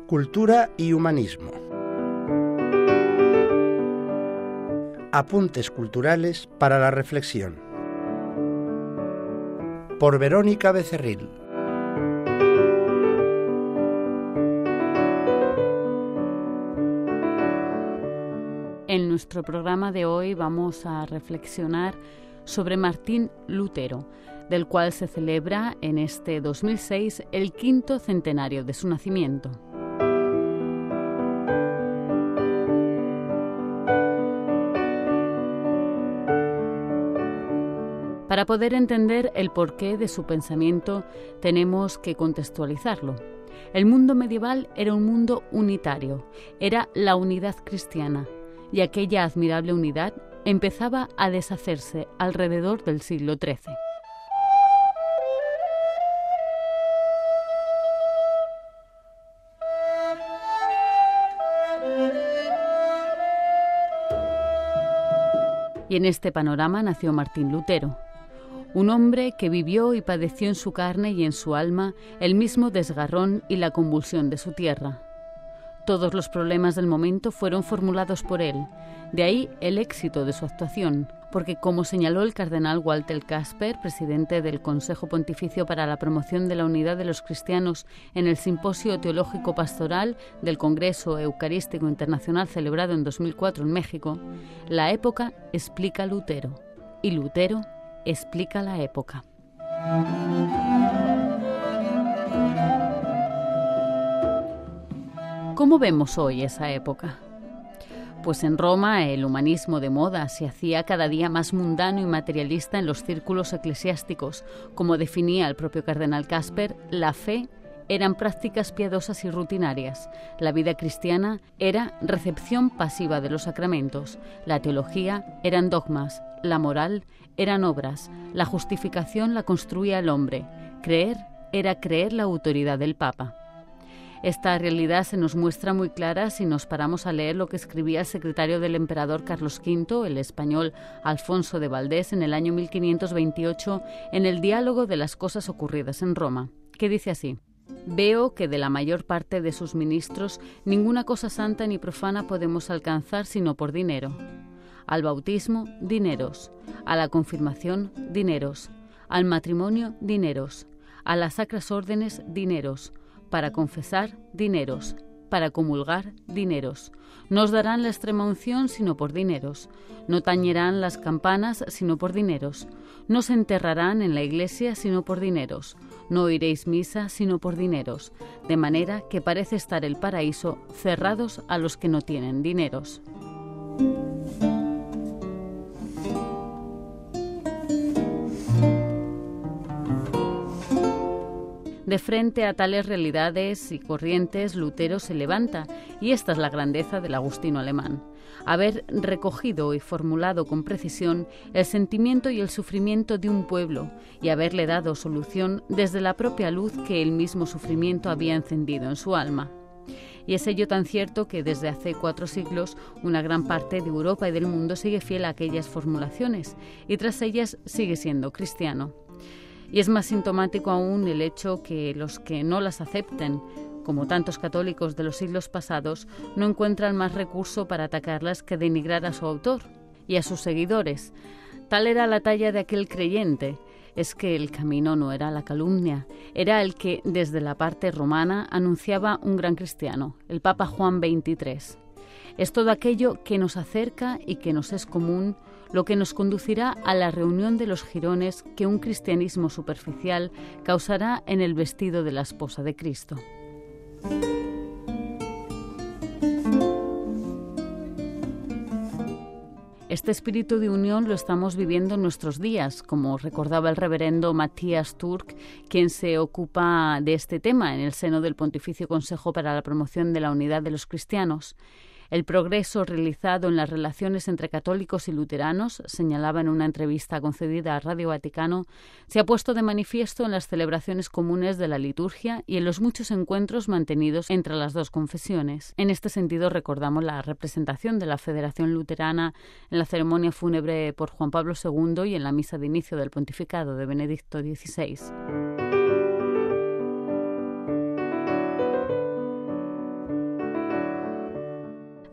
Cultura y humanismo. Apuntes culturales para la reflexión. Por Verónica Becerril. En nuestro programa de hoy vamos a reflexionar sobre Martín Lutero, del cual se celebra en este 2006 el 5º centenario de su nacimiento. Para poder entender el porqué de su pensamiento, tenemos que contextualizarlo. El mundo medieval era un mundo unitario, era la unidad cristiana, y aquella admirable unidad empezaba a deshacerse alrededor del siglo XIII. Y en este panorama nació Martín Lutero, un hombre que vivió y padeció en su carne y en su alma el mismo desgarrón y la convulsión de su tierra. Todos los problemas del momento fueron formulados por él, de ahí el éxito de su actuación, porque como señaló el cardenal Walter Casper, presidente del Consejo Pontificio para la Promoción de la Unidad de los Cristianos en el Simposio Teológico Pastoral del Congreso Eucarístico Internacional celebrado en 2004 en México, la época explica a Lutero y Lutero explica la época. ¿Cómo vemos hoy esa época? Pues en Roma el humanismo de moda se hacía cada día más mundano y materialista en los círculos eclesiásticos. Como definía el propio cardenal Casper, la fe eran prácticas piadosas y rutinarias. La vida cristiana era recepción pasiva de los sacramentos. La teología eran dogmas. La moral eran obras. La justificación la construía el hombre. Creer era creer la autoridad del Papa. Esta realidad se nos muestra muy clara si nos paramos a leer lo que escribía el secretario del emperador Carlos V, el español Alfonso de Valdés, en el año 1528, en el diálogo de las cosas ocurridas en Roma, que dice así: «Veo que de la mayor parte de sus ministros ninguna cosa santa ni profana podemos alcanzar sino por dinero. Al bautismo, dineros; a la confirmación, dineros; al matrimonio, dineros; a las sacras órdenes, dineros; para confesar, dineros; para comulgar, dineros. No os darán la extrema unción sino por dineros. No tañerán las campanas sino por dineros. No se enterrarán en la iglesia sino por dineros. No oiréis misa sino por dineros. De manera que parece estar el paraíso cerrados a los que no tienen dineros». De frente a tales realidades y corrientes, Lutero se levanta, y esta es la grandeza del agustino alemán: haber recogido y formulado con precisión el sentimiento y el sufrimiento de un pueblo y haberle dado solución desde la propia luz que el mismo sufrimiento había encendido en su alma. Y es ello tan cierto que desde hace 4 siglos una gran parte de Europa y del mundo sigue fiel a aquellas formulaciones y tras ellas sigue siendo cristiano. Y es más sintomático aún el hecho que los que no las acepten, como tantos católicos de los siglos pasados, no encuentran más recurso para atacarlas que denigrar a su autor y a sus seguidores. Tal era la talla de aquel creyente. Es que el camino no era la calumnia, era el que desde la parte romana anunciaba un gran cristiano, el Papa Juan XXIII. Es todo aquello que nos acerca y que nos es común, lo que nos conducirá a la reunión de los jirones que un cristianismo superficial causará en el vestido de la esposa de Cristo. Este espíritu de unión lo estamos viviendo en nuestros días, como recordaba el reverendo Matthias Turk, quien se ocupa de este tema en el seno del Pontificio Consejo para la Promoción de la Unidad de los Cristianos. El progreso realizado en las relaciones entre católicos y luteranos, señalaba en una entrevista concedida a Radio Vaticano, se ha puesto de manifiesto en las celebraciones comunes de la liturgia y en los muchos encuentros mantenidos entre las dos confesiones. En este sentido, recordamos la representación de la Federación Luterana en la ceremonia fúnebre por Juan Pablo II y en la misa de inicio del pontificado de Benedicto XVI.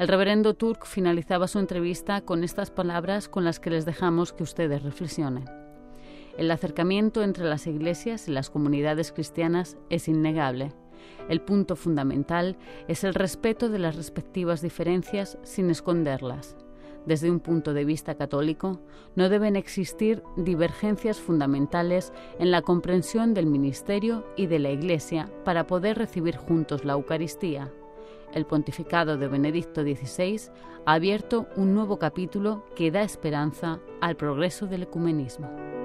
El reverendo Turk finalizaba su entrevista con estas palabras con las que les dejamos que ustedes reflexionen. El acercamiento entre las iglesias y las comunidades cristianas es innegable. El punto fundamental es el respeto de las respectivas diferencias sin esconderlas. Desde un punto de vista católico, no deben existir divergencias fundamentales en la comprensión del ministerio y de la Iglesia para poder recibir juntos la Eucaristía. El pontificado de Benedicto XVI ha abierto un nuevo capítulo que da esperanza al progreso del ecumenismo.